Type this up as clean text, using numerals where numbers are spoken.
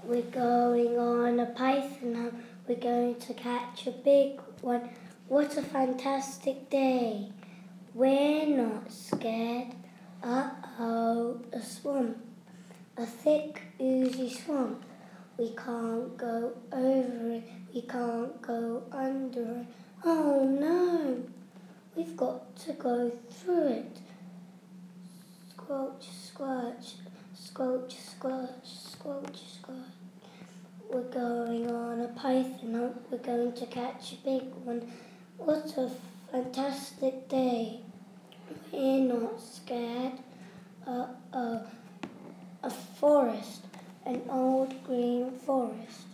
We're going on a python hunt. We're going to catch a big one. What a fantastic day. We're not scared. Uh-oh, a swamp. A thick, oozy swamp. We can't go over it. We can't go under it. Oh no! We've got to go through it. Squelch, squelch, squelch, squelch, squelch, squelch. We're going on a python hunt. We're going to catch a big one. What a fantastic day. We're not scared. Uh-oh. A forest. An old green forest.